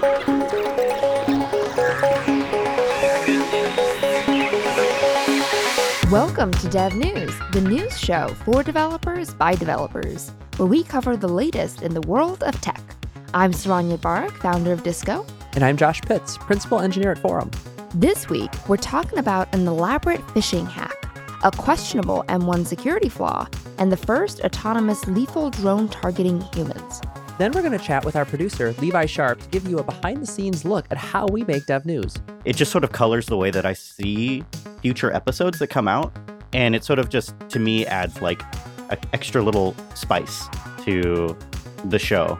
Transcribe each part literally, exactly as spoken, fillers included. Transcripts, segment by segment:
Welcome to Dev News, the news show for developers by developers, where we cover the latest in the world of tech. I'm Saranya Barak, founder of Disco. And I'm Josh Pitts, principal engineer at Forum. This week, we're talking about an elaborate phishing hack, a questionable M one security flaw, and the first autonomous lethal drone targeting humans. Then we're going to chat with our producer, Levi Sharp, to give you a behind-the-scenes look at how we make Dev News. It just sort of colors the way that I see future episodes that come out. And it sort of just, to me, adds like an extra little spice to the show.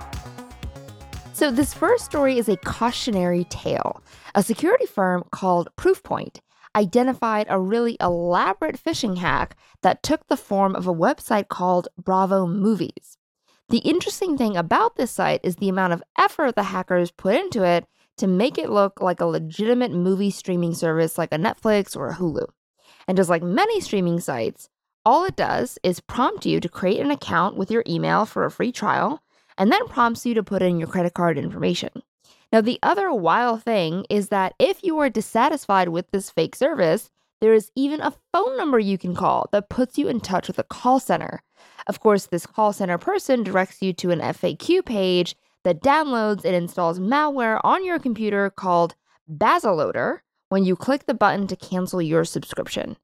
So this first story is a cautionary tale. A security firm called Proofpoint identified a really elaborate phishing hack that took the form of a website called Bravo Movies. The interesting thing about this site is the amount of effort the hackers put into it to make it look like a legitimate movie streaming service like a Netflix or a Hulu. And just like many streaming sites, all it does is prompt you to create an account with your email for a free trial, and then prompts you to put in your credit card information. Now, the other wild thing is that if you are dissatisfied with this fake service, there is even a phone number you can call that puts you in touch with a call center. Of course, this call center person directs you to an F A Q page that downloads and installs malware on your computer called Baziloader when you click the button to cancel your subscription.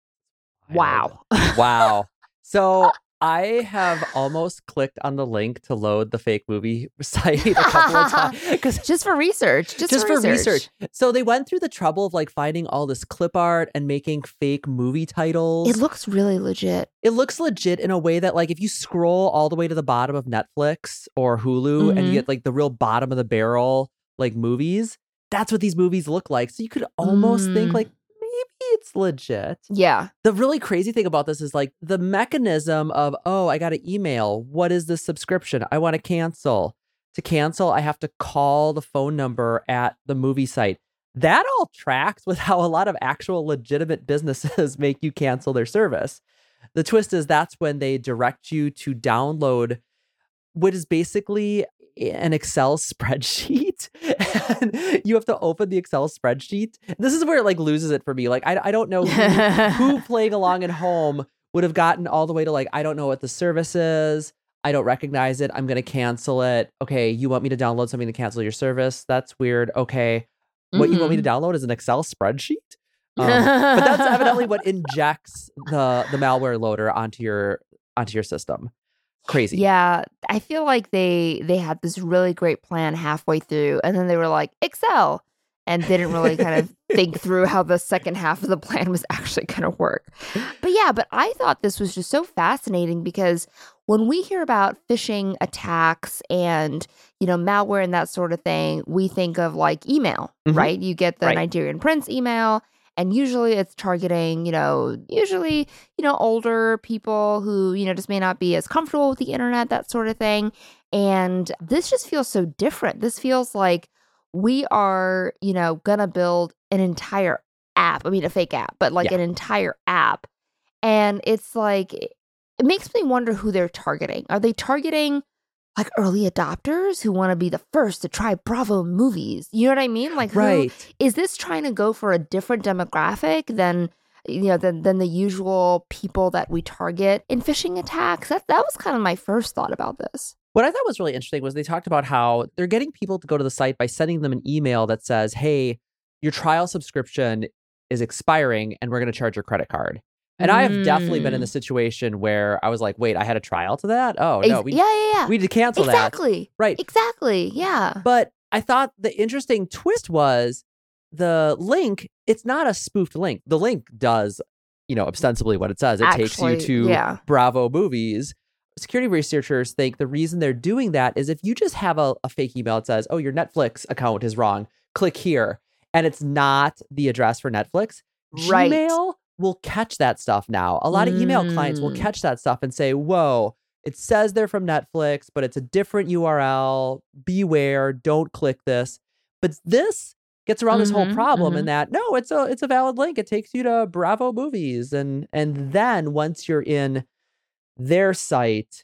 Wow. Wow. So I have almost clicked on the link to load the fake movie site a couple of times. Just for research. Just, Just for, for research. research. So they went through the trouble of like finding all this clip art and making fake movie titles. It looks really legit. It looks legit in a way that like if you scroll all the way to the bottom of Netflix or Hulu Mm-hmm. and you get like the real bottom of the barrel like movies, that's what these movies look like. So you could almost Mm. think like maybe it's legit. Yeah. The really crazy thing about this is like the mechanism of, oh, I got an email. What is this subscription? I want to cancel. To cancel, I have to call the phone number at the movie site. That all tracks with how a lot of actual legitimate businesses make you cancel their service. The twist is that's when they direct you to download what is basically an Excel spreadsheet. And you have to open the Excel spreadsheet. This is where it like loses it for me. Like, I, I don't know who, who playing along at home would have gotten all the way to like, I don't know what the service is. I don't recognize it. I'm going to cancel it. Okay, you want me to download something to cancel your service? That's weird. Okay. What Mm-hmm. you want me to download is an Excel spreadsheet? Um, but that's evidently what injects the the malware loader onto your onto your system. Crazy. Yeah, I feel like they they had this really great plan halfway through, and then they were like, Excel, and didn't really kind of think through how the second half of the plan was actually going to work. But yeah, but I thought this was just so fascinating because when we hear about phishing attacks and, you know, malware and that sort of thing, we think of like email, Mhm. right? You get the Right. Nigerian Prince email. And usually it's targeting, you know, usually, you know, older people who, you know, just may not be as comfortable with the internet, that sort of thing. And this just feels so different. This feels like we are, you know, going to build an entire app. I mean, a fake app, but like Yeah. an entire app. And it's like, it makes me wonder who they're targeting. Are they targeting like early adopters who want to be the first to try Bravo Movies? You know what I mean? Like, who, Right. is this trying to go for a different demographic than, you know, than, than the usual people that we target in phishing attacks? That that was kind of my first thought about this. What I thought was really interesting was they talked about how they're getting people to go to the site by sending them an email that says, hey, your trial subscription is expiring and we're going to charge your credit card. And I have definitely been in the situation where I was like, wait, I had a trial to that? Oh, no. We, yeah, yeah, yeah. we need to cancel that. Exactly. Right. Exactly. Yeah. But I thought the interesting twist was the link, it's not a spoofed link. The link does, you know, ostensibly what it says. It Actually, takes you to yeah. Bravo Movies. Security researchers think the reason they're doing that is if you just have a, a fake email that says, oh, your Netflix account is wrong, click here, and it's not the address for Netflix, Right. Gmail will catch that stuff now. A lot of email clients will Mm. catch that stuff and say, whoa, it says they're from Netflix, but it's a different U R L. Beware, don't click this. But this gets around this whole Mhm, problem mhm. in that, no, it's a it's a valid link. It takes you to Bravo Movies. And and then once you're in their site,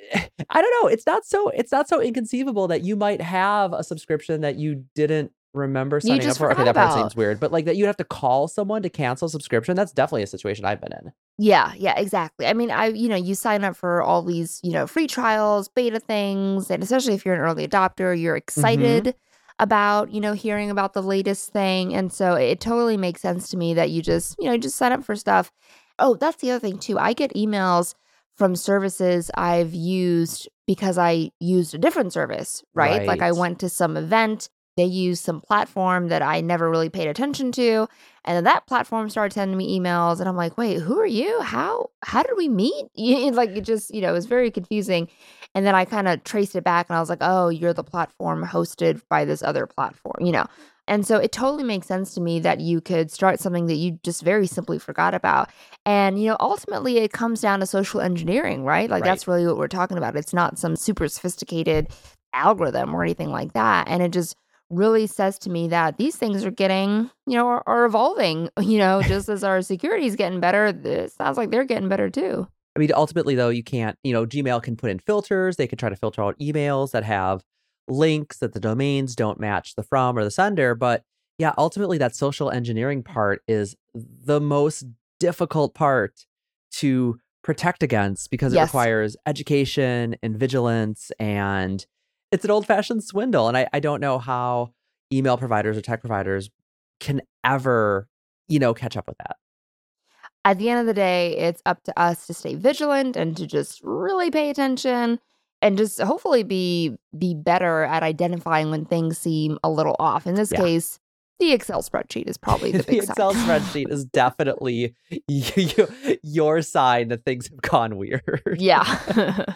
I don't know. It's not so it's not so inconceivable that you might have a subscription that you didn't remember You signing up just for. Okay, forgot that part about. seems weird, but like that you have to call someone to cancel a subscription. That's definitely a situation I've been in. Yeah, yeah, exactly. I mean, I, you know, you sign up for all these, you know, free trials, beta things, and especially if you're an early adopter, you're excited about, you know, hearing about the latest thing. And so it totally makes sense to me that you just, you know, just sign up for stuff. Oh, that's the other thing too. I get emails from services I've used because I used a different service, right? Like I Right. went to some event, they used some platform that I never really paid attention to. And then that platform started sending me emails, and I'm like, wait, who are you? How how did we meet? You- Like it just, you know, it was very confusing. And then I kind of traced it back and I was like, oh, you're the platform hosted by this other platform, you know. And so it totally makes sense to me that you could start something that you just very simply forgot about. And, you know, ultimately it comes down to social engineering, right? Like Right. that's really what we're talking about. It's not some super sophisticated algorithm or anything like that. And it just really says to me that these things are getting, you know, are, are evolving, you know, just as our security is getting better. It sounds like they're getting better too. I mean, ultimately, though, you can't, you know, Gmail can put in filters. They can try to filter out emails that have links that the domains don't match the from or the sender. But yeah, ultimately, that social engineering part is the most difficult part to protect against because it Yes. requires education and vigilance. And it's an old fashioned swindle. And I, I don't know how email providers or tech providers can ever, you know, catch up with that. At the end of the day, it's up to us to stay vigilant and to just really pay attention and just hopefully be be better at identifying when things seem a little off. In this Yeah. case, the Excel spreadsheet is probably the The big Excel sign. spreadsheet is definitely you, your sign that things have gone weird. Yeah.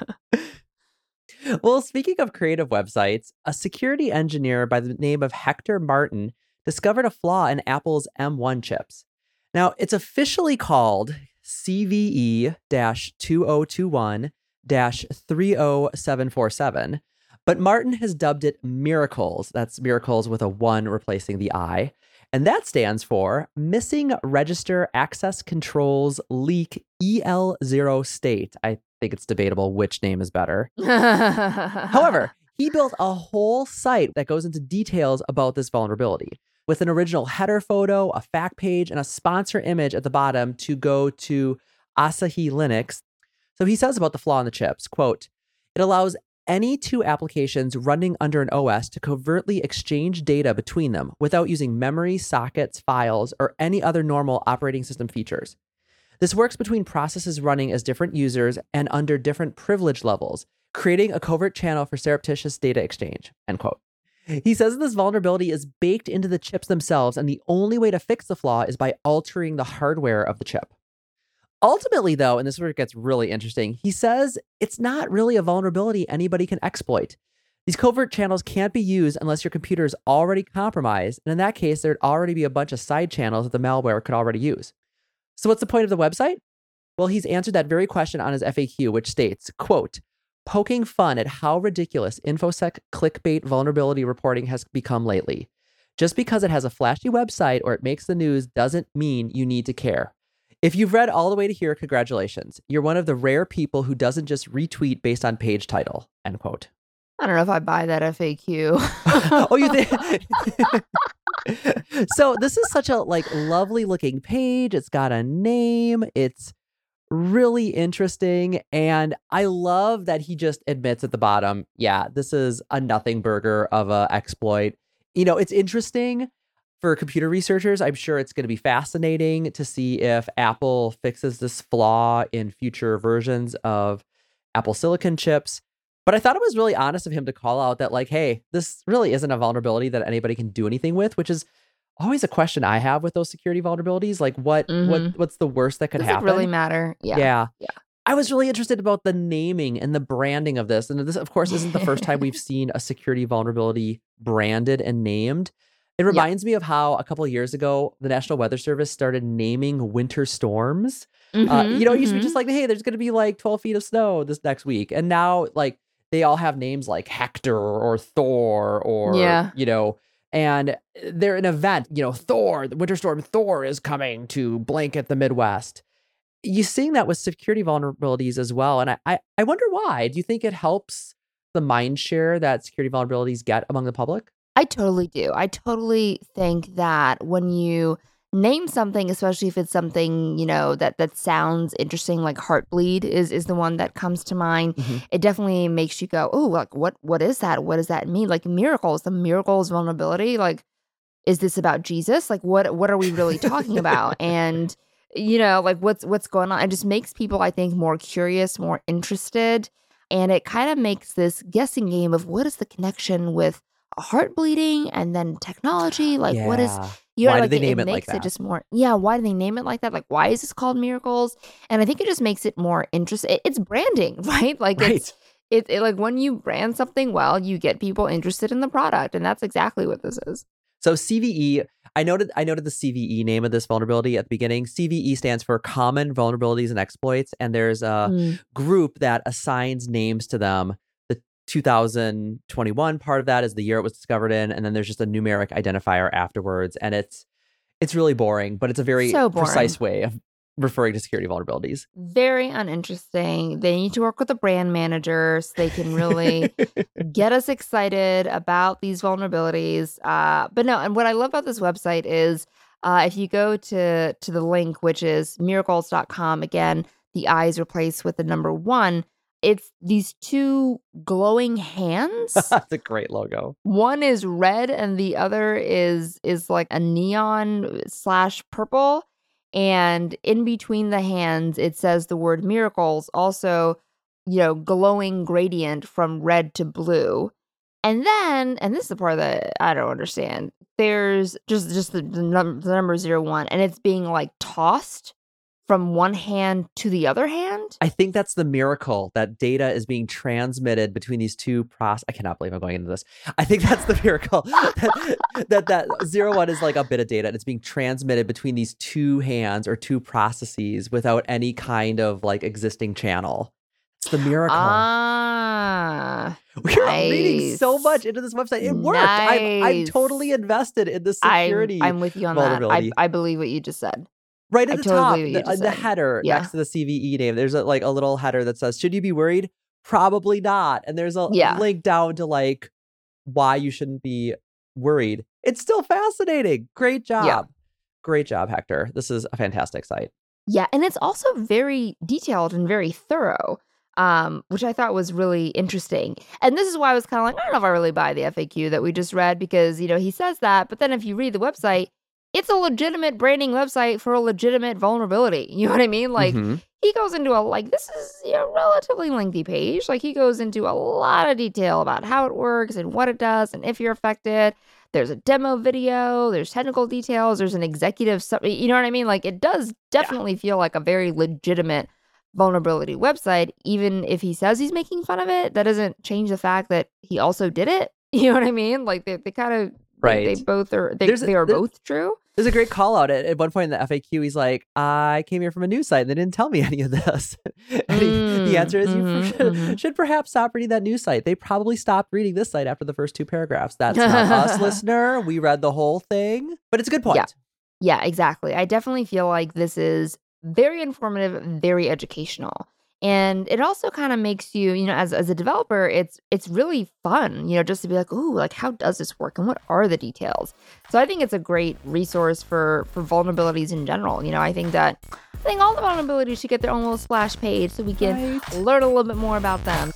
Well, speaking of creative websites, a security engineer by the name of Hector Martin discovered a flaw in Apple's M one chips. Now, it's officially called C V E two thousand twenty-one dash three oh seven four seven, but Martin has dubbed it Miracles. That's miracles with a one replacing the I. And that stands for Missing Register Access Controls Leak E L zero State. I think it's debatable which name is better. However, he built a whole site that goes into details about this vulnerability with an original header photo, a fact page, and a sponsor image at the bottom to go to Asahi Linux. So he says about the flaw in the chips, quote, it allows any two applications running under an O S to covertly exchange data between them without using memory, sockets, files, or any other normal operating system features. This works between processes running as different users and under different privilege levels, creating a covert channel for surreptitious data exchange, end quote. He says this vulnerability is baked into the chips themselves, and the only way to fix the flaw is by altering the hardware of the chip. Ultimately, though, and this is where it gets really interesting, he says it's not really a vulnerability anybody can exploit. These covert channels can't be used unless your computer is already compromised, and in that case, there'd already be a bunch of side channels that the malware could already use. So what's the point of the website? Well, he's answered that very question on his F A Q, which states, quote, poking fun at how ridiculous InfoSec clickbait vulnerability reporting has become lately. Just because it has a flashy website or it makes the news doesn't mean you need to care. If you've read all the way to here, congratulations. You're one of the rare people who doesn't just retweet based on page title, end quote. I don't know if I buy that F A Q. Oh, you think? So this is such a like lovely looking page. It's got a name. It's really interesting. And I love that he just admits at the bottom, yeah, this is a nothing burger of a exploit. You know, it's interesting for computer researchers. I'm sure it's going to be fascinating to see if Apple fixes this flaw in future versions of Apple Silicon chips. But I thought it was really honest of him to call out that, like, hey, this really isn't a vulnerability that anybody can do anything with, which is always a question I have with those security vulnerabilities. Like, what, Mhm. what, what's the worst that could Does happen? it really matter? Yeah. Yeah. Yeah. I was really interested about the naming and the branding of this. And this, of course, isn't the first time we've seen a security vulnerability branded and named. It reminds me of how a couple of years ago, the National Weather Service started naming winter storms. Uh, Mhm, you know, it used to be mhm. just like, hey, there's going to be like twelve feet of snow this next week. And now, like, they all have names like Hector or Thor or, Yeah. you know, and they're an event, you know, Thor, the winter storm Thor is coming to blanket the Midwest. you're seeing that with security vulnerabilities as well. And I, I, I wonder why. Do you think it helps the mind share that security vulnerabilities get among the public? I totally do. I totally think that when you name something, especially if it's something, you know, that that sounds interesting, like Heartbleed is is the one that comes to mind. Mm-hmm. It definitely makes you go, oh, like what what is that? What does that mean? Like miracles, the miracles vulnerability. Like, is this about Jesus? Like, what what are we really talking about? And you know, like what's what's going on? It just makes people, I think, more curious, more interested, and it kind of makes this guessing game of what is the connection with heart bleeding and then technology. Like, yeah. what is you know, why like did they it, name it it like makes that? it just more. Yeah, why do they name it like that? Like, why is this called Miracles? And I think it just makes it more interesting. It, it's branding, right? Like, Right. it's it, it like when you brand something well, you get people interested in the product, and that's exactly what this is. So C V E, I noted I noted the C V E name of this vulnerability at the beginning. C V E stands for Common Vulnerabilities and Exploits, and there's a Mm. group that assigns names to them. The two thousand twenty-one part of that is the year it was discovered in, and then there's just a numeric identifier afterwards. And it's it's really boring, but it's a very So boring. precise way of referring to security vulnerabilities. Very uninteresting. They need to work with a brand manager so they can really get us excited about these vulnerabilities. Uh, but no, and what I love about this website is uh, if you go to to the link, which is miracles dot com, again, the I is replaced with the number one. It's these two glowing hands. That's a great logo. One is red and the other is is like a neon slash purple. And in between the hands, it says the word miracles, also, you know, glowing gradient from red to blue. And then, and this is the part that I don't understand, there's just, just the, the, num- the number zero one, and it's being like tossed from one hand to the other hand. I think that's the miracle, that data is being transmitted between these two process. I cannot believe I'm going into this. I think that's the miracle that, that that zero one is like a bit of data and it's being transmitted between these two hands or two processes without any kind of like existing channel. It's the miracle. Ah, We're nice. reading so much into this website. It worked. I'm, I'm Nice. totally invested in the I'm, security. I'm with you on that. I, vulnerability. I believe what you just said. Right at I the totally top, believe what you the, just the said. header Yeah. next to the C V E name, there's a, like a little header that says, should you be worried? Probably not. And there's a Yeah. link down to like why you shouldn't be worried. It's still fascinating. Great job. Yeah. Great job, Hector. This is a fantastic site. Yeah, and it's also very detailed and very thorough, um, which I thought was really interesting. And this is why I was kind of like, I don't know if I really buy the F A Q that we just read because, you know, he says that, but then if you read the website, it's a legitimate branding website for a legitimate vulnerability. You know what I mean? Like, Mhm. he goes into a, like, this is a you know, relatively lengthy page. Like, he goes into a lot of detail about how it works and what it does and if you're affected. There's a demo video, there's technical details, there's an executive, sub- you know what I mean? Like, it does definitely feel like a very legitimate vulnerability website, even if he says he's making fun of it. That doesn't change the fact that he also did it. You know what I mean? Like, they, they kind of, Right. They, they both are, they, There's a- they are there- both true. There's a great call out at, at one point in the F A Q. He's like, I came here from a news site and they didn't tell me any of this. and he, Mm, the answer is mhm, you should, mhm. should perhaps stop reading that news site. They probably stopped reading this site after the first two paragraphs. That's not us, listener. We read the whole thing, but it's a good point. Yeah. Yeah, exactly. I definitely feel like this is very informative, very educational. And it also kind of makes you, you know, as as a developer, it's it's really fun, you know, just to be like, ooh, like how does this work and what are the details? So I think it's a great resource for for vulnerabilities in general. You know, I think that I think all the vulnerabilities should get their own little splash page so we can Right. learn a little bit more about them.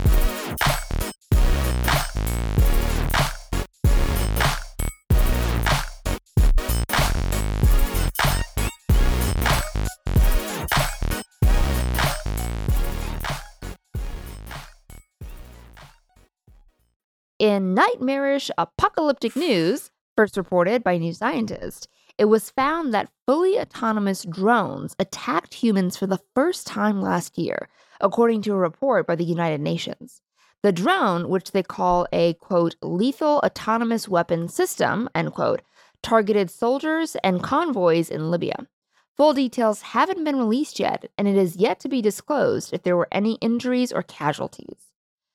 In nightmarish apocalyptic news, first reported by New Scientist, it was found that fully autonomous drones attacked humans for the first time last year, according to a report by the United Nations. The drone, which they call a, quote, lethal autonomous weapon system, end quote, targeted soldiers and convoys in Libya. Full details haven't been released yet, and it is yet to be disclosed if there were any injuries or casualties.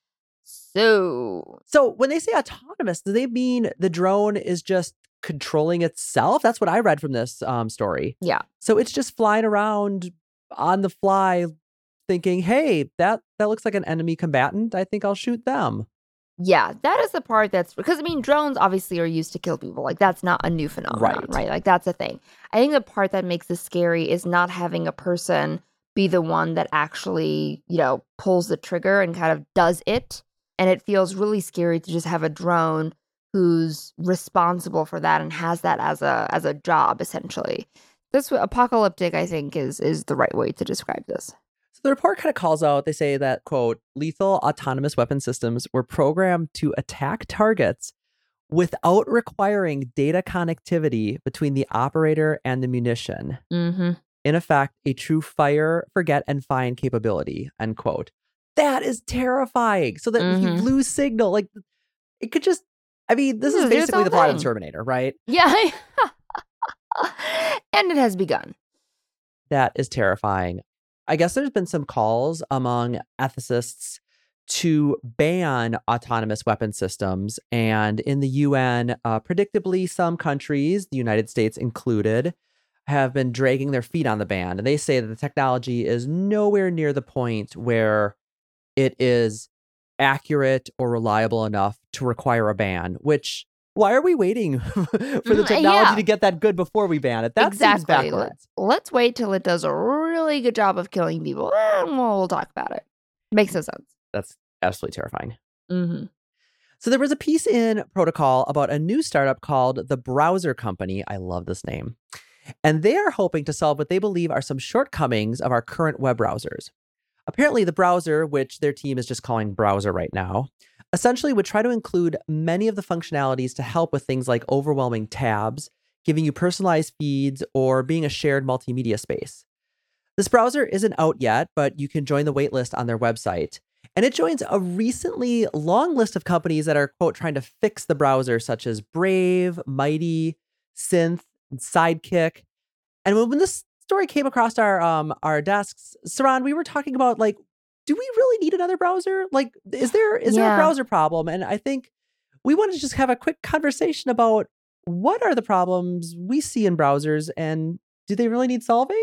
So, So when they say autonomous, do they mean the drone is just controlling itself? That's what I read from this um, story. yeah. So it's just flying around on the fly thinking, hey, that, that looks like an enemy combatant. I think I'll shoot them. Yeah, that is the part that's because I mean, drones obviously are used to kill people. Like that's not a new phenomenon, Right. right? Like that's a thing. I think the part that makes this scary is not having a person be the one that actually, you know, pulls the trigger and kind of does it. And it feels really scary to just have a drone who's responsible for that and has that as a as a job essentially. This apocalyptic, I think, is is the right way to describe this. So the report kind of calls out, they say that, quote, lethal autonomous weapon systems were programmed to attack targets without requiring data connectivity between the operator and the munition. Mm-hmm. In effect, a true fire, forget, and find capability, end quote. That is terrifying. So that Mm-hmm. if you lose signal, like, it could just, I mean, this Yeah, is do its basically own the plot of thing. Terminator, right? Yeah. And it has begun. That is terrifying. I guess there's been some calls among ethicists to ban autonomous weapon systems. And in the U N, uh, predictably, some countries, the United States included, have been dragging their feet on the ban. And they say that the technology is nowhere near the point where it is accurate or reliable enough to require a ban, which, why are we waiting for the Mm, technology yeah. to get that good before we ban it? That seems Exactly. backwards. Let's wait till it does a really good job of killing people, and we'll, we'll talk about it. Makes no sense. That's absolutely terrifying. Mm-hmm. So there was a piece in Protocol about a new startup called The Browser Company. I love this name. And they are hoping to solve what they believe are some shortcomings of our current web browsers. Apparently, the browser, which their team is just calling browser right now, essentially would try to include many of the functionalities to help with things like overwhelming tabs, giving you personalized feeds, or being a shared multimedia space. This browser isn't out yet, but you can join the waitlist on their website. And it joins a recently long list of companies that are, quote, trying to fix the browser, such as Brave, Mighty, Synth, and Sidekick. And when, when this story came across our um our desks, Saran, we were talking about, like, do we really need another browser? Like, is there is there Yeah. a browser problem? And I think we want to just have a quick conversation about what are the problems we see in browsers, and do they really need solving?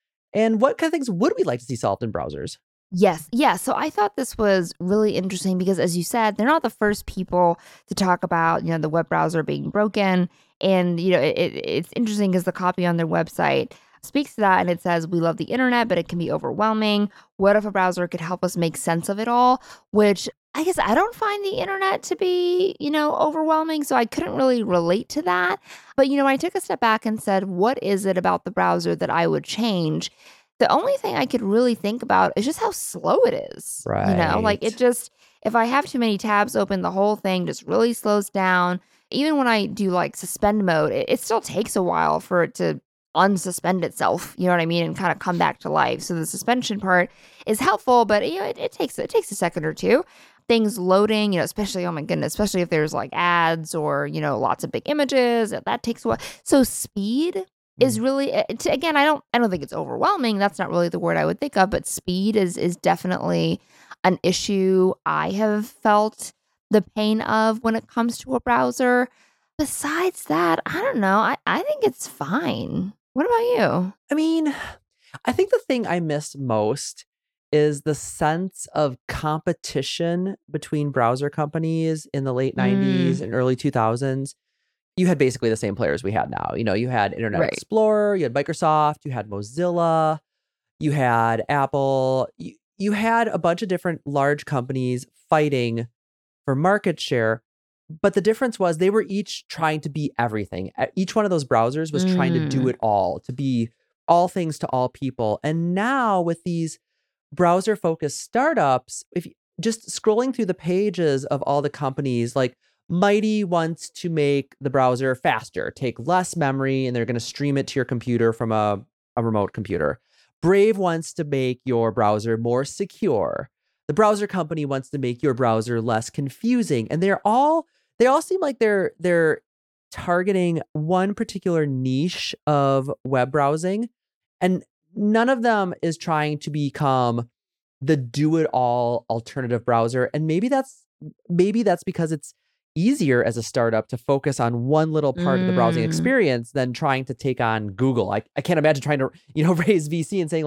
And what kind of things would we like to see solved in browsers? Yes. Yeah. So I thought this was really interesting because, as you said, they're not the first people to talk about, you know, the web browser being broken. And, you know, it, it, it's interesting because the copy on their website speaks to that, and it says, we love the internet, but it can be overwhelming. What if a browser could help us make sense of it all? Which I guess I don't find the internet to be, you know, overwhelming. So I couldn't really relate to that. But, you know, I took a step back and said, what is it about the browser that I would change? The only thing I could really think about is just how slow it is. You know, like Right. it just, if I have too many tabs open, the whole thing just really slows down. Even when I do like suspend mode, it, it still takes a while for it to unsuspend itself, you know what I mean, and kind of come back to life. So the suspension part is helpful, but you know, it, it takes it takes a second or two. Things loading, you know, especially, oh my goodness, especially if there's like ads or, you know, lots of big images, that takes a while. So speed is really, again, I don't I don't think it's overwhelming. That's not really the word I would think of, but speed is is definitely an issue I have felt the pain of when it comes to a browser. Besides that, I don't know. I, I think it's fine. What about you? I mean, I think the thing I miss most is the sense of competition between browser companies in the late nineties and early two thousands. You had basically the same players we had now. You know, you had Internet Right. Explorer, you had Microsoft, you had Mozilla, you had Apple, you, you had a bunch of different large companies fighting for market share. But the difference was they were each trying to be everything. E- Each one of those browsers was trying to do Mm. it all, to be all things to all people. And now with these browser focused startups, if you, just scrolling through the pages of all the companies, like Mighty wants to make the browser faster, take less memory, and they're going to stream it to your computer from a, a remote computer. Brave wants to make your browser more secure. The browser company wants to make your browser less confusing. And they're all, they all seem like they're they're targeting one particular niche of web browsing. And none of them is trying to become the do-it-all alternative browser. And maybe that's maybe that's because it's easier as a startup to focus on one little part of the browsing Mm. experience than trying to take on Google. I, I can't imagine trying to, you know, raise V C and saying like,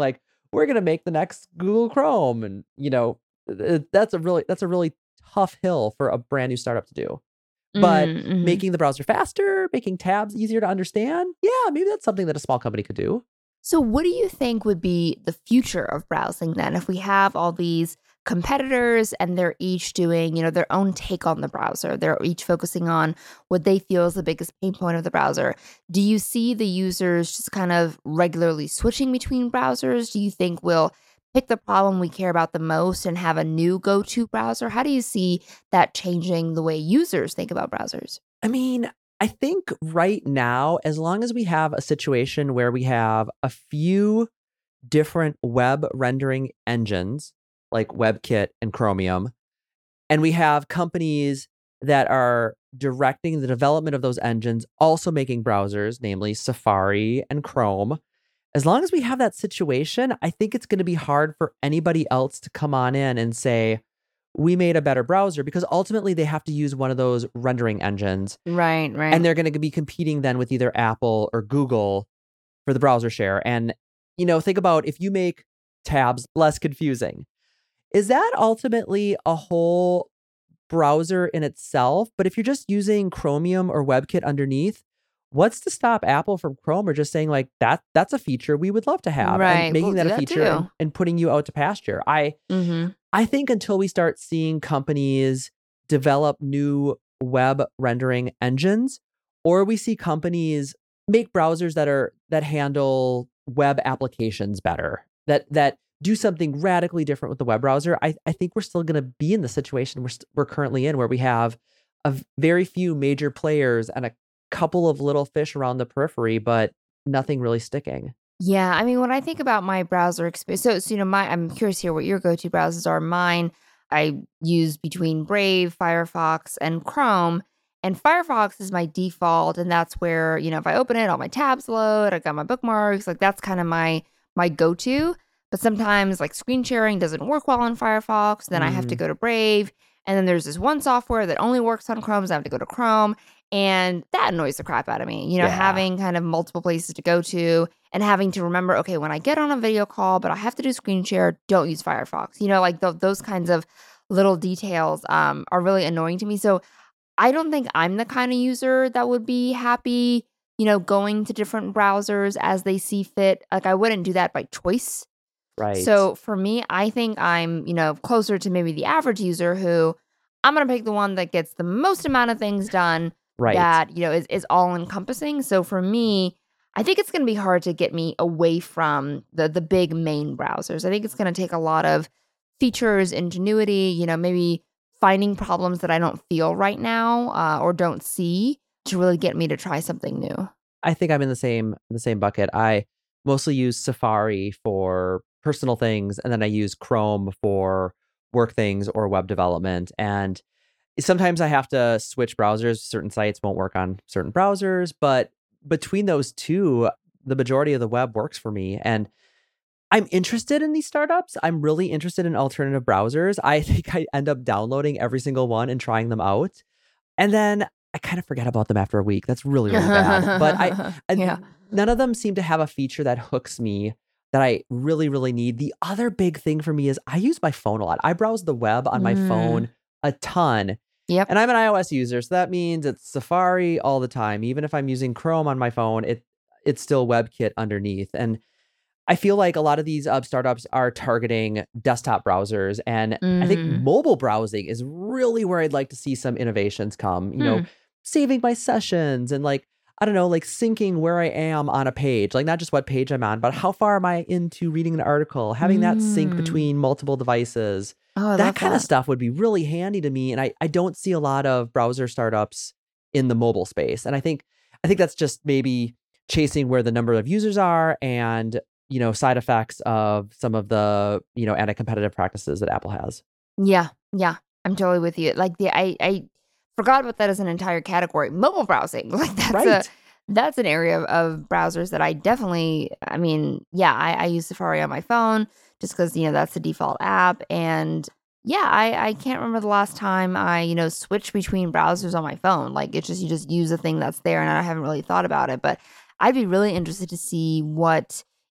we're going to make the next Google Chrome. And, you know, th- that's a really, that's a really tough hill for a brand new startup to do. But Mm-hmm. making the browser faster, making tabs easier to understand, yeah, maybe that's something that a small company could do. So what do you think would be the future of browsing then? If we have all these competitors and they're each doing, you know, their own take on the browser, they're each focusing on what they feel is the biggest pain point of the browser. Do you see the users just kind of regularly switching between browsers? Do you think we'll pick the problem we care about the most and have a new go-to browser? How do you see that changing the way users think about browsers? I mean, I think right now, as long as we have a situation where we have a few different web rendering engines like WebKit and Chromium, and we have companies that are directing the development of those engines, also making browsers, namely Safari and Chrome. As long as we have that situation, I think it's going to be hard for anybody else to come on in and say, we made a better browser, because ultimately they have to use one of those rendering engines. Right, right. And they're going to be competing then with either Apple or Google for the browser share. And, you know, think about if you make tabs less confusing, is that ultimately a whole browser in itself? But if you're just using Chromium or WebKit underneath, what's to stop Apple from Chrome or just saying like that, that's a feature we would love to have, Right. and making We'll that do a that feature and, too. and putting you out to pasture? I, Mm-hmm. I think until we start seeing companies develop new web rendering engines, or we see companies make browsers that are that handle web applications better, that that do something radically different with the web browser, I, I think we're still going to be in the situation we're st- we're currently in, where we have a v- very few major players and a couple of little fish around the periphery, but nothing really sticking. Yeah, I mean, when I think about my browser experience, so, so you know, my I'm curious here what your go-to browsers are. Mine, I use between Brave, Firefox, and Chrome. And Firefox is my default, and that's where, you know, if I open it, all my tabs load. I got my bookmarks, like that's kind of my my go-to. But sometimes, like screen sharing doesn't work well on Firefox. Then I have to Mm. go to Brave, and then there's this one software that only works on Chrome, so I have to go to Chrome, and that annoys the crap out of me. You know, Yeah. having kind of multiple places to go to. And having to remember, okay, when I get on a video call, but I have to do screen share, don't use Firefox. You know, like th- those kinds of little details um, are really annoying to me. So I don't think I'm the kind of user that would be happy, you know, going to different browsers as they see fit. Like I wouldn't do that by choice. Right. So for me, I think I'm, you know, closer to maybe the average user who I'm going to pick the one that gets the most amount of things done right. that, you know, is, is all encompassing. So for me, I think it's going to be hard to get me away from the the big main browsers. I think it's going to take a lot of features, ingenuity, you know, maybe finding problems that I don't feel right now uh, or don't see to really get me to try something new. I think I'm in the same the same bucket. I mostly use Safari for personal things, and then I use Chrome for work things or web development. And sometimes I have to switch browsers. Certain sites won't work on certain browsers, but between those two, the majority of the web works for me. And I'm interested in these startups. I'm really interested in alternative browsers. I think I end up downloading every single one and trying them out. And then I kind of forget about them after a week. That's really, really bad. But I, I yeah. none of them seem to have a feature that hooks me that I really, really need. The other big thing for me is I use my phone a lot. I browse the web on my Mm. phone a ton. Yep. And I'm an iOS user, so that means it's Safari all the time. Even if I'm using Chrome on my phone, it it's still WebKit underneath. And I feel like a lot of these uh, startups are targeting desktop browsers, and I think Mm. mobile browsing is really where I'd like to see some innovations come. You Hmm. know, saving my sessions and like, I don't know, like syncing where I am on a page, like not just what page I'm on, but how far am I into reading an article, having that sync Mm. between multiple devices. Oh, I That love kind of that. stuff would be really handy to me. And I, I don't see a lot of browser startups in the mobile space. And I think I think that's just maybe chasing where the number of users are and, you know, side effects of some of the, you know, anti-competitive practices that Apple has. Yeah, yeah, I'm totally with you. Like the I I forgot about that as an entire category. Mobile browsing, like that's Right. a that's an area of, of browsers that I definitely. I mean, yeah, I, I use Safari on my phone just because you know that's the default app, and yeah, I I can't remember the last time I you know switched between browsers on my phone. Like it's just you just use the thing that's there, and I haven't really thought about it, but I'd be really interested to see what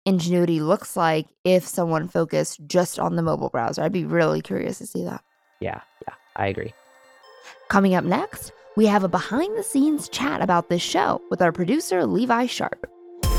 Ingenuity looks like if someone focused just on the mobile browser. I'd be really curious to see that. Yeah, yeah, I agree. Coming up next, we have a behind-the-scenes chat about this show with our producer, Levi Sharp.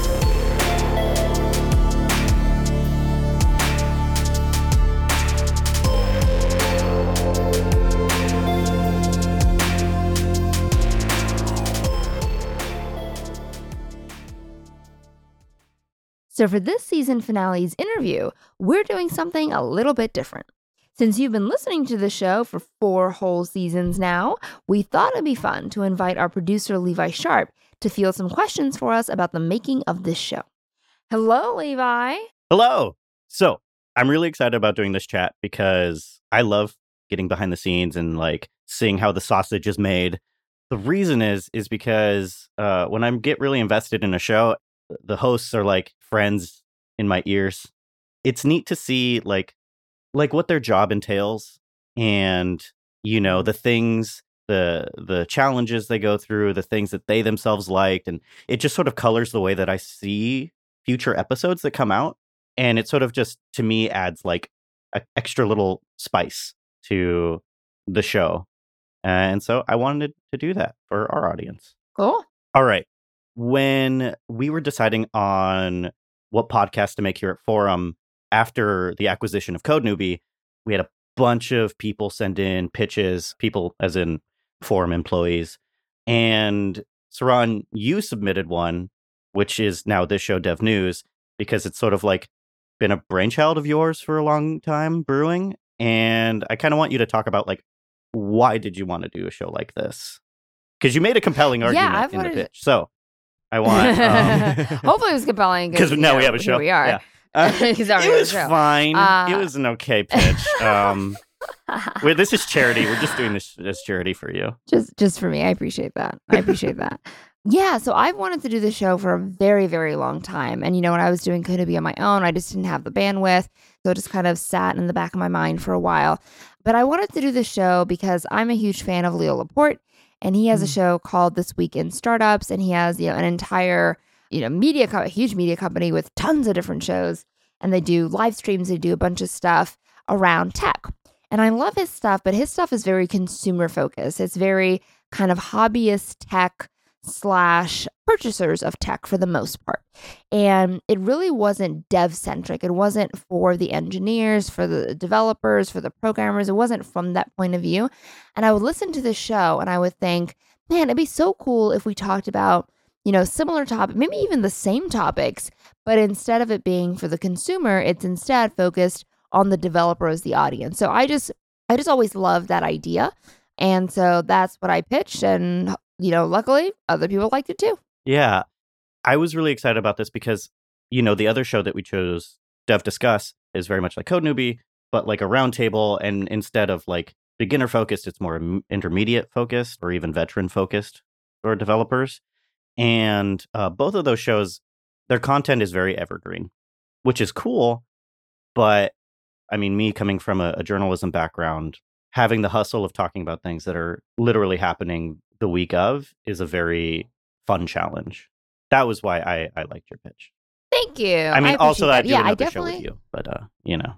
So for this season finale's interview, we're doing something a little bit different. Since you've been listening to the show for four whole seasons now, we thought it'd be fun to invite our producer, Levi Sharp, to field some questions for us about the making of this show. Hello, Levi. Hello. So I'm really excited about doing this chat because I love getting behind the scenes and like seeing how the sausage is made. The reason is, is because uh, when I get really invested in a show, the hosts are like friends in my ears. It's neat to see like like what their job entails and, you know, the things, the the challenges they go through, the things that they themselves liked. And it just sort of colors the way that I see future episodes that come out. And it sort of just, to me, adds like an extra little spice to the show. And so I wanted to do that for our audience. Cool. All right. When we were deciding on what podcast to make here at Forum after the acquisition of Code Newbie, we had a bunch of people send in pitches, people as in Forum employees. And Saran, you submitted one, which is now this show, Dev News, because it's sort of like been a brainchild of yours for a long time brewing. And I kind of want you to talk about like, why did you want to do a show like this? Because you made a compelling argument yeah, I've in the wanted... pitch. So I want. Um, Hopefully, it was compelling because now know, we have a show. Here we are. Yeah. Uh, it was show. fine. Uh, it was an okay pitch. Um, wait, this is charity. We're just doing this as charity for you. Just, just for me. I appreciate that. I appreciate that. Yeah. So I've wanted to do the show for a very, very long time. And you know, when I was doing Code Newbie on my own, I just didn't have the bandwidth, so it just kind of sat in the back of my mind for a while. But I wanted to do the show because I'm a huge fan of Leo Laporte. And he has a show called This Week in Startups, and he has, you know, an entire, you know, media, co- a huge media company with tons of different shows, and they do live streams, they do a bunch of stuff around tech. And I love his stuff, but his stuff is very consumer focused. It's very kind of hobbyist tech slash purchasers of tech for the most part. And it really wasn't dev centric. It wasn't for the engineers, for the developers, for the programmers. It wasn't from that point of view. And I would listen to this show and I would think, man, it'd be so cool if we talked about, you know, similar topics, maybe even the same topics, but instead of it being for the consumer, it's instead focused on the developer as the audience. So I just, I just always loved that idea. And so that's what I pitched. And, you know, luckily other people liked it too. Yeah. I was really excited about this because, you know, the other show that we chose, Dev Discuss, is very much like Code Newbie, but like a roundtable. And instead of like beginner focused, it's more intermediate focused or even veteran focused for developers. And uh, both of those shows, their content is very evergreen, which is cool. But I mean, me coming from a, a journalism background, having the hustle of talking about things that are literally happening the week of is a very fun challenge. That was why I, I liked your pitch. Thank you. I mean, I also I do yeah, another I definitely... show with you, but uh, you know.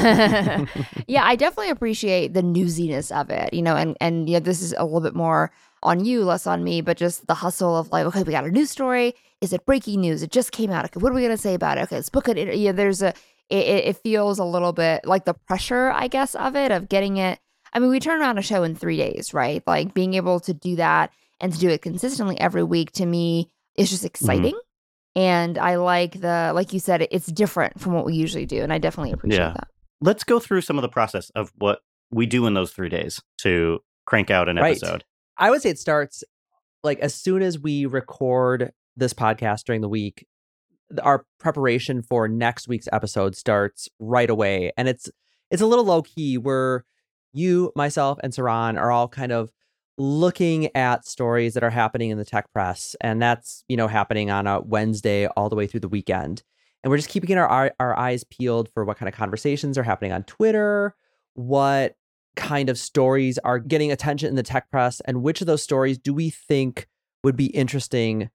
Yeah, I definitely appreciate the newsiness of it, you know, and and yeah, this is a little bit more on you, less on me, but just the hustle of like, okay, we got a news story. Is it breaking news? It just came out. Okay, what are we gonna say about it? Okay, let's book it. Yeah, there's a. It, it feels a little bit like the pressure, I guess, of it, of getting it. I mean, we turn around a show in three days, right? Like being able to do that and to do it consistently every week, to me, is just exciting. Mm-hmm. And I like the, like you said, it's different from what we usually do. And I definitely appreciate yeah. that. Let's go through some of the process of what we do in those three days to crank out an right. episode. I would say it starts like as soon as we record this podcast during the week, our preparation for next week's episode starts right away. And it's it's a little low key where you, myself, and Saran are all kind of looking at stories that are happening in the tech press. And that's, you know, happening on a Wednesday all the way through the weekend. And we're just keeping our, our, our eyes peeled for what kind of conversations are happening on Twitter, what kind of stories are getting attention in the tech press, and which of those stories do we think would be interesting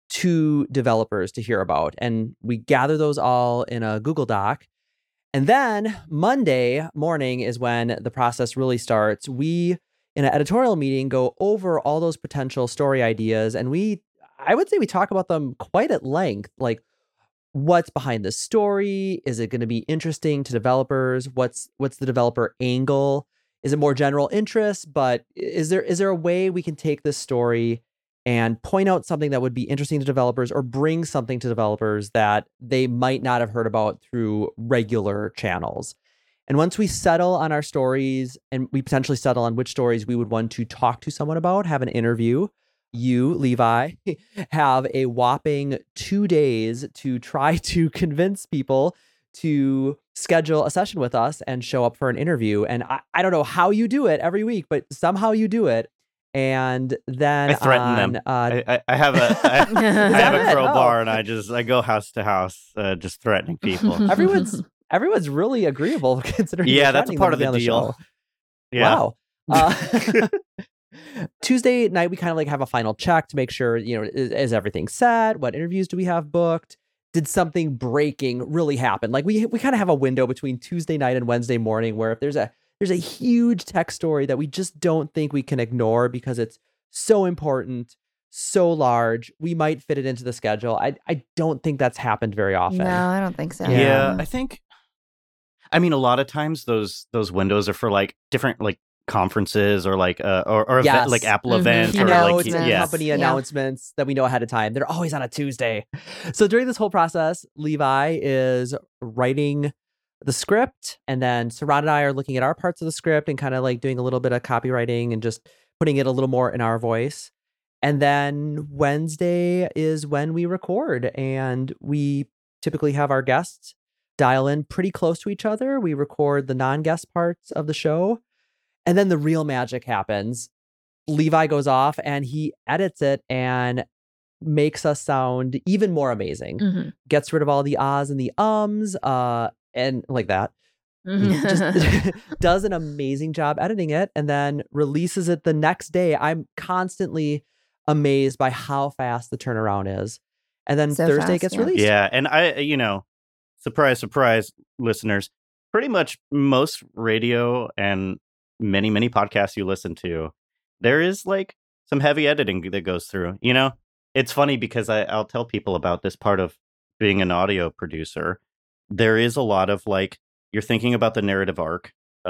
to developers to hear about. And we gather those all in a Google Doc. And then Monday morning is when the process really starts. We, in an editorial meeting, go over all those potential story ideas. And we, I would say we talk about them quite at length. Like, what's behind the story? Is it going to be interesting to developers? What's what's the developer angle? Is it more general interest? But is there is there a way we can take this story and point out something that would be interesting to developers, or bring something to developers that they might not have heard about through regular channels? And once we settle on our stories, and we potentially settle on which stories we would want to talk to someone about, have an interview, you, Levi, have a whopping two days to try to convince people to schedule a session with us and show up for an interview. And I, I don't know how you do it every week, but somehow you do it. And then I threaten on, them. Uh, I, I, I have a I, I have it? a crowbar, Oh. and I just I go house to house, uh, just threatening people. everyone's everyone's really agreeable considering. Yeah, you're that's a threatening part them of to the be on deal. show. Yeah. Wow. Uh, Tuesday night, we kind of like have a final check to make sure, you know, is, is everything set? What interviews do we have booked? Did something breaking really happen? Like we we kind of have a window between Tuesday night and Wednesday morning where if there's a there's a huge tech story that we just don't think we can ignore because it's so important, so large, we might fit it into the schedule. I I don't think that's happened very often. No, I don't think so. Yeah. Yeah. I think. I mean, a lot of times those those windows are for like different like conferences or like uh or or Yes. event, like Apple Mhm. events or Keynotes like and yeah. company Yeah. announcements that we know ahead of time. They're always on a Tuesday. So during this whole process, Levi is writing the script, and then Sarat and I are looking at our parts of the script and kind of like doing a little bit of copywriting and just putting it a little more in our voice. And then Wednesday is when we record, and we typically have our guests dial in pretty close to each other. We record the non-guest parts of the show. And then the real magic happens. Levi goes off and he edits it and makes us sound even more amazing. Mhm. Gets rid of all the ahs and the ums, uh, and like that. Mhm. Just does an amazing job editing it and then releases it the next day. I'm constantly amazed by how fast the turnaround is. And then So Thursday fast, gets yeah. released. Yeah, and I, you know, surprise, surprise, listeners. Pretty much most radio and many, many podcasts you listen to, there is like some heavy editing that goes through. You know, it's funny because I, I'll tell people about this part of being an audio producer. There is a lot of like, you're thinking about the narrative arc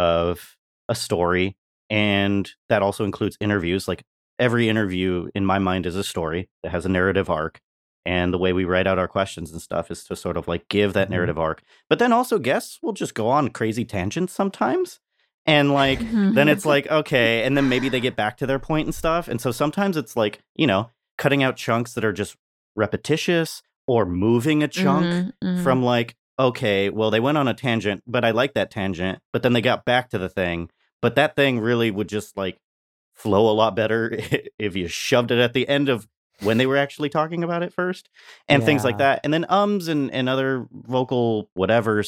of a story, and that also includes interviews. Like every interview in my mind is a story that has a narrative arc. And the way we write out our questions and stuff is to sort of like give that Mhm. narrative arc. But then also guests will just go on crazy tangents sometimes. And like, then it's like, okay. And then maybe they get back to their point and stuff. And so sometimes it's like, you know, cutting out chunks that are just repetitious or moving a chunk Mhm, mhm. from like, okay, well, they went on a tangent, but I like that tangent. But then they got back to the thing. But that thing really would just like flow a lot better if you shoved it at the end of when they were actually talking about it first, and things like Yeah. that. And then ums and, and other vocal whatevers.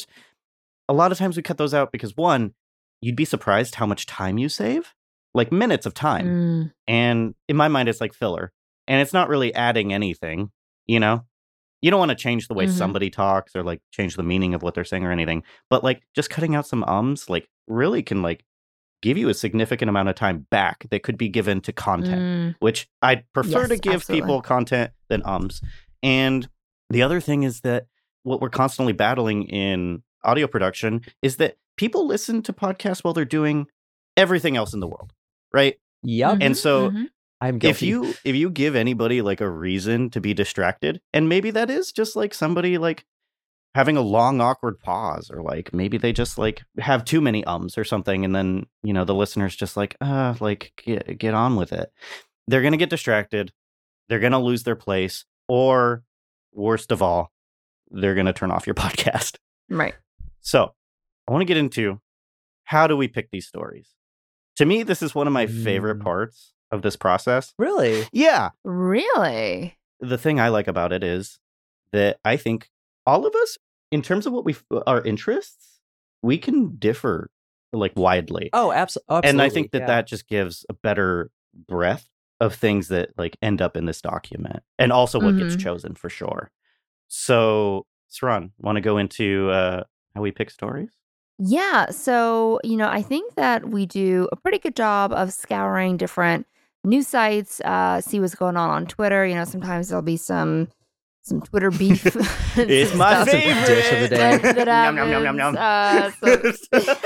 A lot of times we cut those out because one, you'd be surprised how much time you save, like minutes of time. Mm. And in my mind, it's like filler, and it's not really adding anything. You know, you don't want to change the way Mhm. somebody talks or like change the meaning of what they're saying or anything. But like just cutting out some ums, like really can like give you a significant amount of time back that could be given to content, Mm. which I'd prefer Yes, to give absolutely. people content than ums. And the other thing is that what we're constantly battling in audio production is that people listen to podcasts while they're doing everything else in the world, right? Yep. And Mhm, so mhm. I'm guilty. if you if you give anybody like a reason to be distracted, and maybe that is just like somebody like having a long awkward pause, or like maybe they just like have too many ums or something, and then you know the listener's just like uh like get, get on with it, they're gonna get distracted, they're gonna lose their place, or worst of all, they're gonna turn off your podcast. Right. So I want to get into, how do we pick these stories? To me, this is one of my favorite Mm. parts of this process. Really? Yeah, Really? the thing I like about it is that I think all of us, in terms of what we our interests, we can differ like widely, Oh, abso- absolutely. and I think that yeah. that just gives a better breadth of things that like end up in this document, and also what Mhm. gets chosen for sure. So, Saran, want to go into uh, how we pick stories? Yeah. So, you know, I think that we do a pretty good job of scouring different news sites, uh, see what's going on on Twitter. You know, sometimes there'll be some some Twitter beef. and It's some my stuff favorite dish of the day. that, that Nom, nom, nom, nom, happens.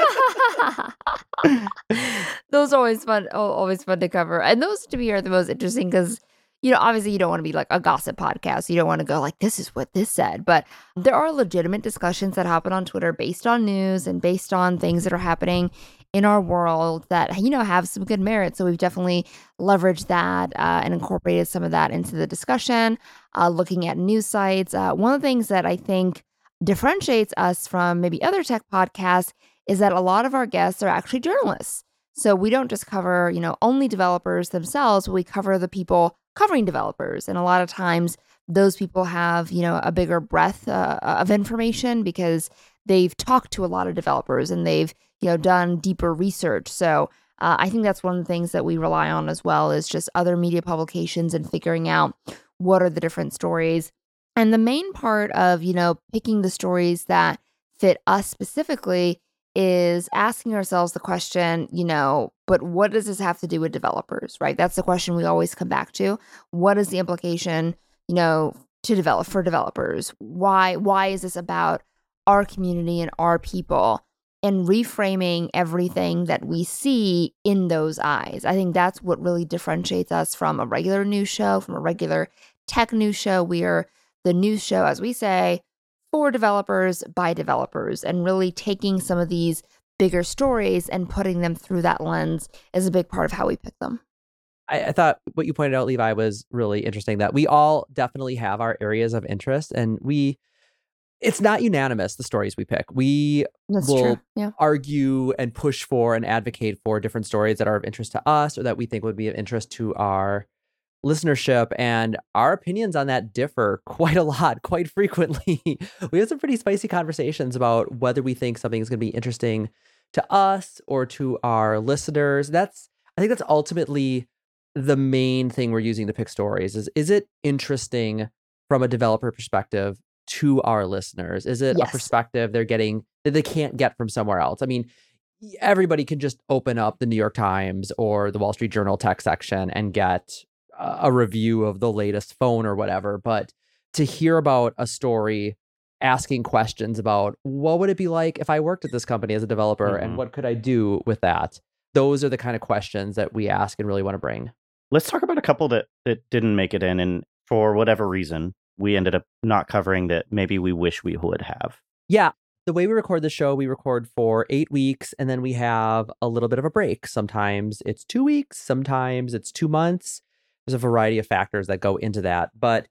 nom. Uh, so those are always fun, al- always fun to cover. And those to me are the most interesting because, you know, obviously you don't want to be like a gossip podcast. You don't want to go like, this is what this said. But there are legitimate discussions that happen on Twitter based on news and based on things that are happening in our world that, you know, have some good merit. So we've definitely leveraged that uh, and incorporated some of that into the discussion, uh, looking at news sites. Uh, one of the things that I think differentiates us from maybe other tech podcasts is that a lot of our guests are actually journalists. So we don't just cover, you know, only developers themselves, but we cover the people covering developers. And a lot of times those people have, you know, a bigger breadth uh, of information because they've talked to a lot of developers and they've, you know, done deeper research. So uh, I think that's one of the things that we rely on as well is just other media publications and figuring out what are the different stories. And the main part of, you know, picking the stories that fit us specifically is asking ourselves the question, you know, but what does this have to do with developers, right? That's the question we always come back to. What is the implication, you know, to develop for developers? Why why is this about our community and our people? And reframing everything that we see in those eyes. I think that's what really differentiates us from a regular news show, from a regular tech news show. We are the news show, as we say, for developers by developers, and really taking some of these bigger stories and putting them through that lens is a big part of how we pick them. I, I thought what you pointed out, Levi, was really interesting, that we all definitely have our areas of interest, and we it's not unanimous, the stories we pick. We That's will true. Yeah. argue and push for and advocate for different stories that are of interest to us or that we think would be of interest to our listenership. And our opinions on that differ quite a lot, quite frequently. We have some pretty spicy conversations about whether we think something is going to be interesting to us or to our listeners. That's, I think that's ultimately the main thing we're using to pick stories is, is it interesting from a developer perspective to our listeners? Is it Yes. a perspective they're getting that they can't get from somewhere else? I mean, everybody can just open up the New York Times or the Wall Street Journal tech section and get a review of the latest phone or whatever. But to hear about a story asking questions about what would it be like if I worked at this company as a developer Mm-hmm. and what could I do with that? Those are the kind of questions that we ask and really want to bring. Let's talk about a couple that, that didn't make it in, and for whatever reason, we ended up not covering that maybe we wish we would have. Yeah. The way we record the show, we record for eight weeks and then we have a little bit of a break. Sometimes it's two weeks, sometimes it's two months. There's a variety of factors that go into that. But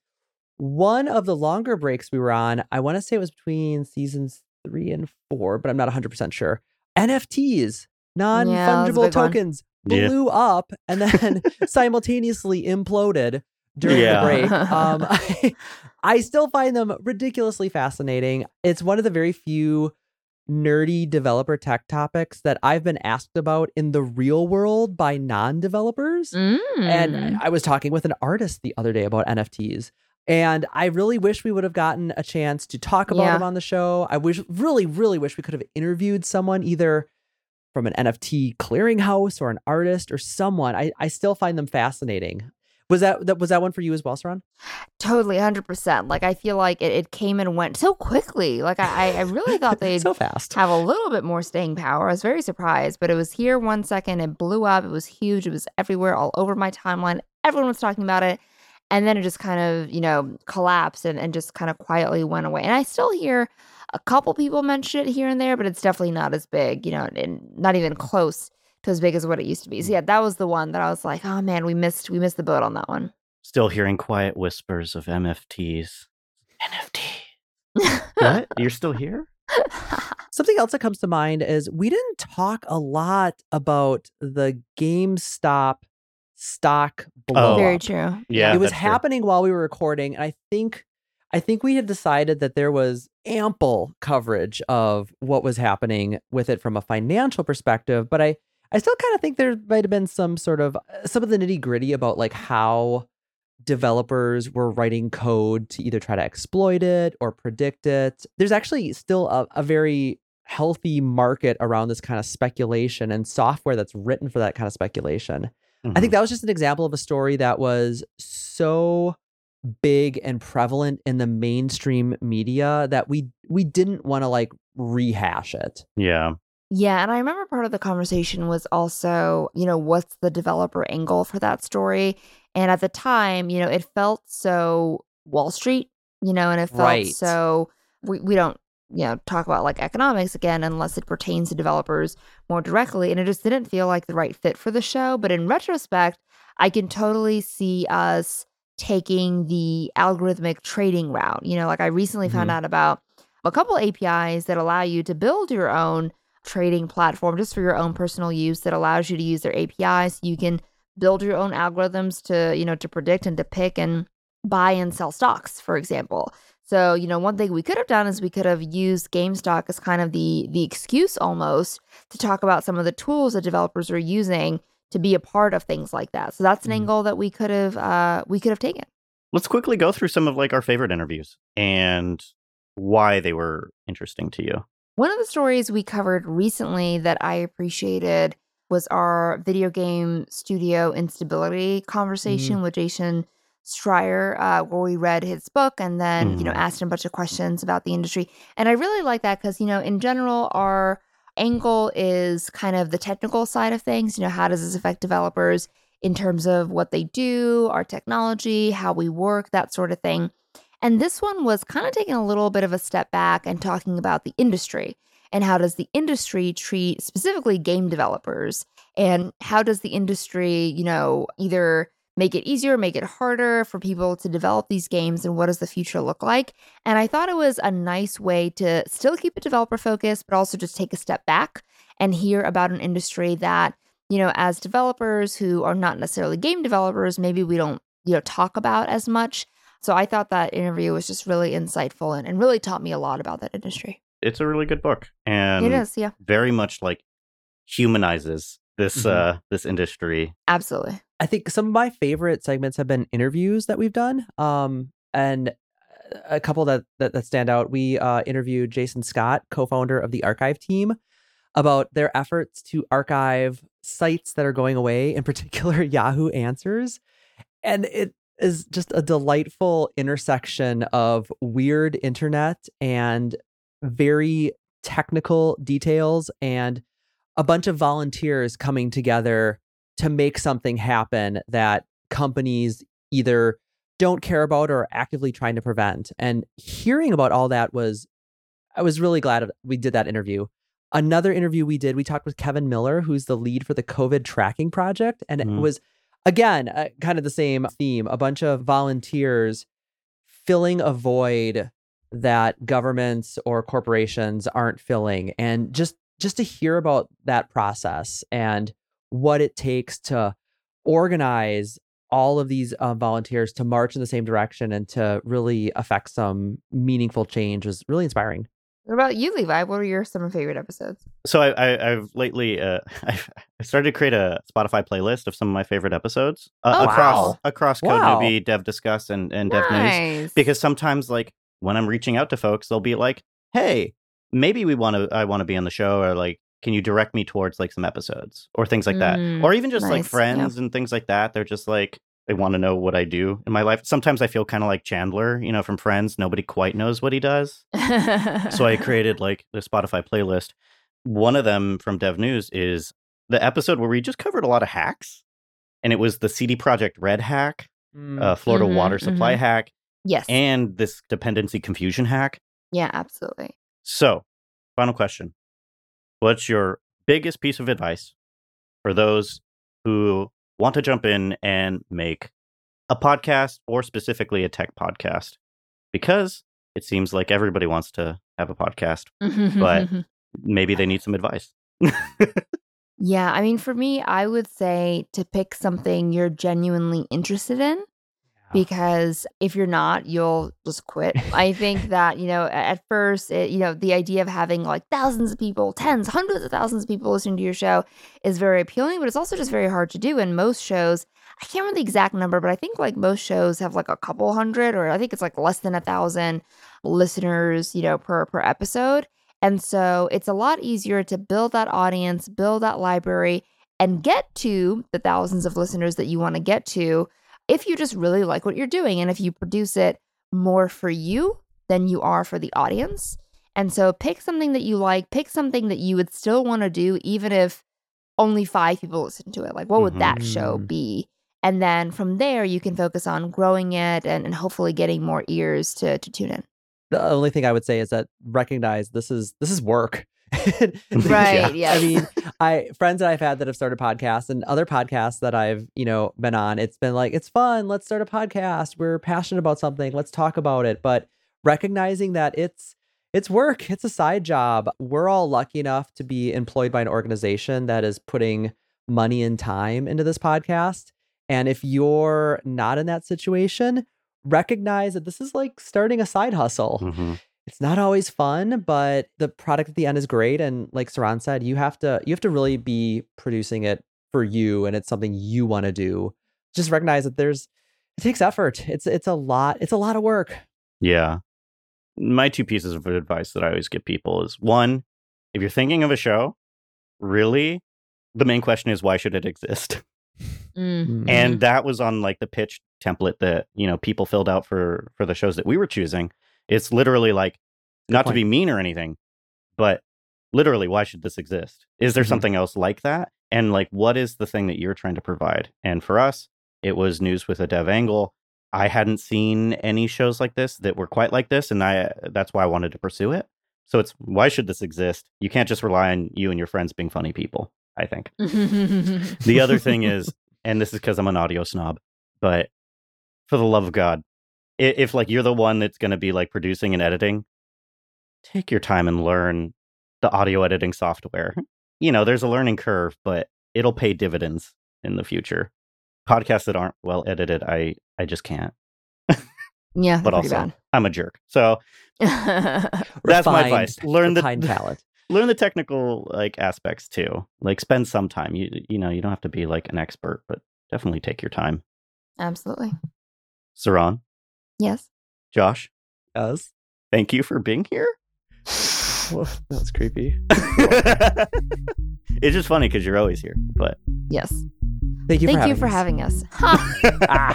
one of the longer breaks we were on, I want to say it was between seasons three and four, but I'm not one hundred percent sure. N F Ts, Yeah, that was a non-fungible big one. tokens, Yeah. blew up and then simultaneously imploded during Yeah. the break. Um, I, I still find them ridiculously fascinating. It's one of the very few nerdy developer tech topics that I've been asked about in the real world by non-developers. Mm. And I was talking with an artist the other day about N F Ts. And I really wish we would have gotten a chance to talk about Yeah. them on the show. I wish, really, really wish we could have interviewed someone either from an N F T clearinghouse or an artist or someone. I, I still find them fascinating. Was that, that was that one for you as well, Saran? Totally, one hundred percent. Like, I feel like it, it came and went so quickly. Like, I, I really thought they'd So fast. have a little bit more staying power. I was very surprised, but it was here one second. It blew up. It was huge. It was everywhere, all over my timeline. Everyone was talking about it. And then it just kind of, you know, collapsed and, and just kind of quietly went away. And I still hear a couple people mention it here and there, but it's definitely not as big, you know, and not even close to as big as what it used to be. So yeah, that was the one that I was like, oh man, we missed we missed the boat on that one. Still hearing quiet whispers of M F Ts. N F T. What? You're still here? Something else that comes to mind is we didn't talk a lot about the GameStop stock blow Oh. Very up. true. Yeah. It was that's true. happening while we were recording, and I think I think we had decided that there was ample coverage of what was happening with it from a financial perspective, but I I still kind of think there might have been some sort of some of the nitty gritty about like how developers were writing code to either try to exploit it or predict it. There's actually still a, a very healthy market around this kind of speculation and software that's written for that kind of speculation. Mhm. I think that was just an example of a story that was so big and prevalent in the mainstream media that we we didn't want to like rehash it. Yeah. Yeah, and I remember part of the conversation was also, you know, what's the developer angle for that story? And at the time, you know, it felt so Wall Street, you know, and it felt Right. so we, we don't, you know, talk about like economics again unless it pertains to developers more directly. And it just didn't feel like the right fit for the show. But in retrospect, I can totally see us taking the algorithmic trading route. You know, like I recently found Mhm. out about a couple A P Is that allow you to build your own trading platform just for your own personal use that allows you to use their A P Is. You can build your own algorithms to, you know, to predict and to pick and buy and sell stocks, for example. So, you know, one thing we could have done is we could have used GameStop as kind of the the excuse almost to talk about some of the tools that developers are using to be a part of things like that. So that's an Mhm. angle that we could have uh, we could have taken. Let's quickly go through some of like our favorite interviews and why they were interesting to you. One of the stories we covered recently that I appreciated was our video game studio instability conversation with Jason Schreier, uh, where we read his book and then, you know, Mhm. asked him a bunch of questions about the industry. And I really like that because, you know, in general, our angle is kind of the technical side of things. You know, how does this affect developers in terms of what they do, our technology, how we work, that sort of thing. And this one was kind of taking a little bit of a step back and talking about the industry and how does the industry treat specifically game developers and how does the industry, you know, either make it easier, make it harder for people to develop these games and what does the future look like? And I thought it was a nice way to still keep it developer focused, but also just take a step back and hear about an industry that, you know, as developers who are not necessarily game developers, maybe we don't, you know, talk about as much. So I thought that interview was just really insightful and, and really taught me a lot about that industry. It's a really good book and It is, yeah, very much like humanizes this Mhm. uh this industry. absolutely. I think some of my favorite segments have been interviews that we've done. Um, and a couple that, that, that stand out. We uh, interviewed Jason Scott, co-founder of the Archive team, about their efforts to archive sites that are going away, in particular Yahoo Answers. And it is just a delightful intersection of weird internet and very technical details and a bunch of volunteers coming together to make something happen that companies either don't care about or are actively trying to prevent. And hearing about all that was, I was really glad we did that interview. Another interview we did, we talked with Kevin Miller, who's the lead for the COVID tracking project. And Mhm. it was, again, uh, kind of the same theme, a bunch of volunteers filling a void that governments or corporations aren't filling. And just just to hear about that process and what it takes to organize all of these uh, volunteers to march in the same direction and to really affect some meaningful change was really inspiring. What about you, Levi? What were your some of your favorite episodes? So I, I I've lately uh I've, I started to create a Spotify playlist of some of my favorite episodes uh, Oh, across wow. across Code Wow. Newbie, Dev Discuss, and and Dev News. Nice. Because sometimes like when I'm reaching out to folks, they'll be like, "Hey, maybe we want to I want to be on the show," or like, "Can you direct me towards like some episodes?" or things like that, Mm, or even just like nice, friends and things like that. They're just like they want to know what I do in my life. Sometimes I feel kind of like Chandler, you know, from Friends. Nobody quite knows what he does. So I created like the Spotify playlist. One of them from Dev News is the episode where we just covered a lot of hacks, and it was the C D Projekt Red hack, uh, Florida Mhm, water supply mhm. hack, Yes. and this dependency confusion hack. Yeah, absolutely. So, final question: what's your biggest piece of advice for those who want to jump in and make a podcast, or specifically a tech podcast? Because it seems like everybody wants to have a podcast. But- Maybe they need some advice. Yeah, I mean, for me, I would say to pick something you're genuinely interested in because if you're not, you'll just quit. I think that, you know, at first, it, you know, the idea of having like thousands of people, tens, hundreds of thousands of people listening to your show is very appealing, but it's also just very hard to do. And most shows, I can't remember the exact number, but I think like most shows have like a couple hundred, or I think it's like less than a thousand listeners, you know, per per episode. And so it's a lot easier to build that audience, build that library, and get to the thousands of listeners that you want to get to if you just really like what you're doing, and if you produce it more for you than you are for the audience. And so pick something that you like, pick something that you would still want to do even if only five people listen to it. Like, what would Mhm. that show be? And then from there, you can focus on growing it and, and hopefully getting more ears to, to tune in. The only thing I would say is that recognize this is this is work. Right, yes. I mean, I friends that I've had that have started podcasts and other podcasts that I've, you know, been on, it's been like, it's fun, let's start a podcast. We're passionate about something, let's talk about it. But recognizing that it's it's work, it's a side job. We're all lucky enough to be employed by an organization that is putting money and time into this podcast. And if you're not in that situation, recognize that this is like starting a side hustle. Mhm. It's not always fun, but the product at the end is great. And like Saran said, you have to you have to really be producing it for you, and it's something you want to do. Just recognize that there's it takes effort. It's it's a lot. It's a lot of work. Yeah. My two pieces of advice that I always give people is, one, if you're thinking of a show, really, the main question is, why should it exist? Mm. And that was on like the pitch template that, you know, people filled out for for the shows that we were choosing. It's literally like, not to point. be mean or anything, but literally, why should this exist? Is there Mhm. something else like that? And like, what is the thing that you're trying to provide? And for us, it was News with a Dev Angle. I hadn't seen any shows like this that were quite like this, and I that's why I wanted to pursue it. So it's, why should this exist? You can't just rely on you and your friends being funny people, I think. The other thing is, and this is because I'm an audio snob, but for the love of God, i- if like you're the one that's going to be like producing and editing, take your time and learn the audio editing software. You know, there's a learning curve, but it'll pay dividends in the future. Podcasts that aren't well edited, I I just can't. Yeah, But pretty also, I'm a jerk. So bad. that's my Refined- advice. Learn the refined palate. learn the technical like aspects too. Like, spend some time. You you know, you don't have to be like an expert, but definitely take your time. Absolutely. Saran, Yes. Josh, Yes. thank you for being here. That was creepy. It's just funny because you're always here. But Yes. Thank you Thank for you having for us. having us. Ha! Ah.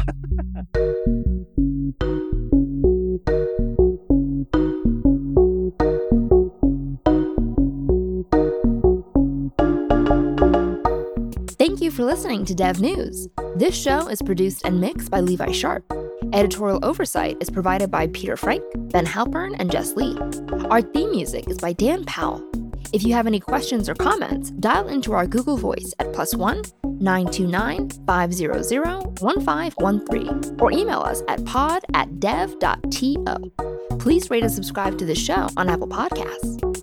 Thank you for listening to Dev News. This show is produced and mixed by Levi Sharp. Editorial oversight is provided by Peter Frank, Ben Halpern, and Jess Lee. Our theme music is by Dan Powell. If you have any questions or comments, dial into our Google Voice at plus one nine two nine five zero zero one five one three or email us at pod at dev dot to. Please rate and subscribe to the show on Apple Podcasts.